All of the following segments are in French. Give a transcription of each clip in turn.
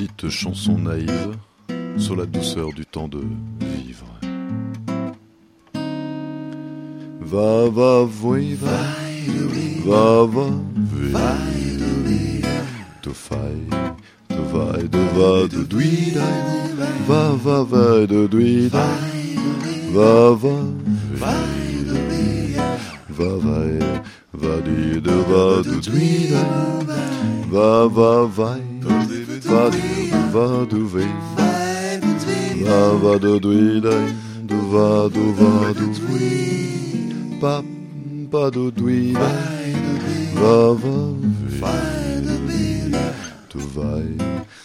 petite chanson naïve sur la douceur du temps de vivre. Va, va, oui, va, va, va, oui, to fight. Va de va de duida, va va va de duida, va va va va de va de duida, va va va va de ve, va de duida, va de pa pa de duida, va va to vai.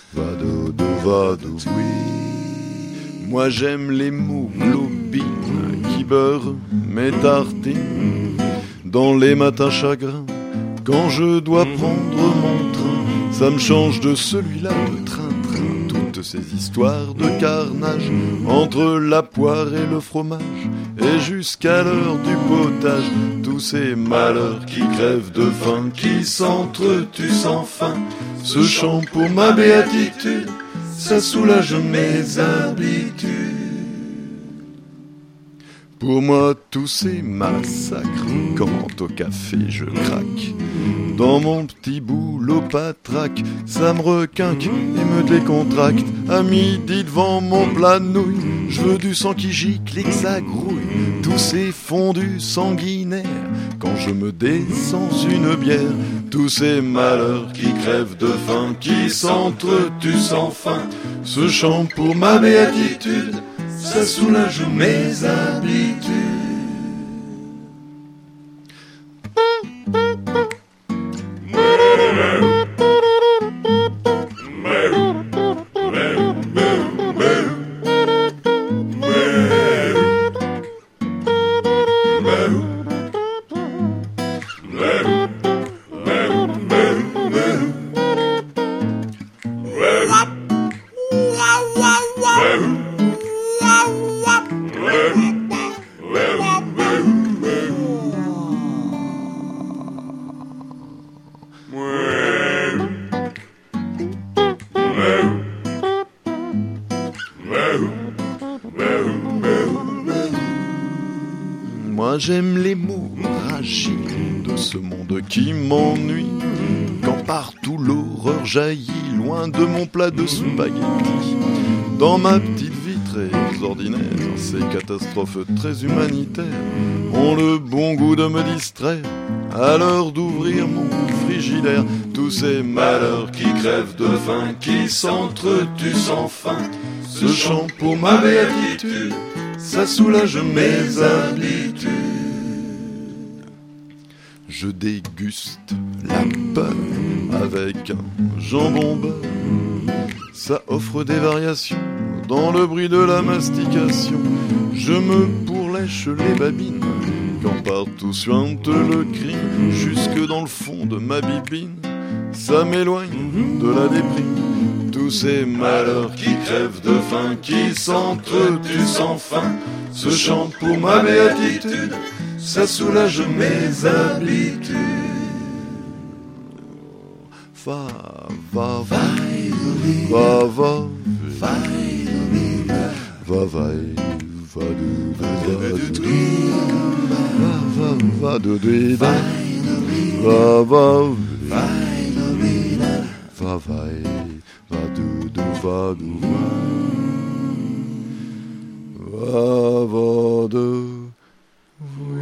Moi j'aime les mots globines qui beurrent mes tartines dans les matins chagrins. Quand je dois prendre mon train, ça me change de celui-là, le train-train. Toutes ces histoires de carnage entre la poire et le fromage, et jusqu'à l'heure du potage, tous ces malheurs qui crèvent de faim, qui s'entretuent sans fin. Ce chant pour ma béatitude, ça soulage mes habitudes. Pour moi, tous ces massacres, quand au café je craque, dans mon petit boulot patraque, ça me requinque et me décontracte. À midi devant mon plat de nouilles, je veux du sang qui gicle et que ça grouille. Tous ces fondus sanguinaires, quand je me descends une bière. Tous ces malheurs qui crèvent de faim, qui s'entretuent sans fin. Ce chant pour ma béatitude, ça soulage mes habitudes. Moi j'aime les mots ragiles de ce monde qui m'ennuie, quand partout l'horreur jaillit loin de mon plat de spaghettis. Dans ma petite vie très ordinaire, ces catastrophes très humanitaires ont le bon goût de me distraire à l'heure d'ouvrir mon frigidaire. Tous ces malheurs qui crèvent de faim, qui s'entretuent sans fin. Ce chant pour ma béatitude, ça soulage mes habitudes. Je déguste la peur avec un jambon beurre. Ça offre des variations dans le bruit de la mastication. Je me pourlèche les babines quand partout suinte le crime. Jusque dans le fond de ma bibine, ça m'éloigne de la déprime. Tous ces malheurs qui crèvent de faim, qui s'entretuent sans fin. Ce chant pour ma béatitude, ça soulage mes habitudes. Va, va, va, va, va, va, va, va, va, va, va,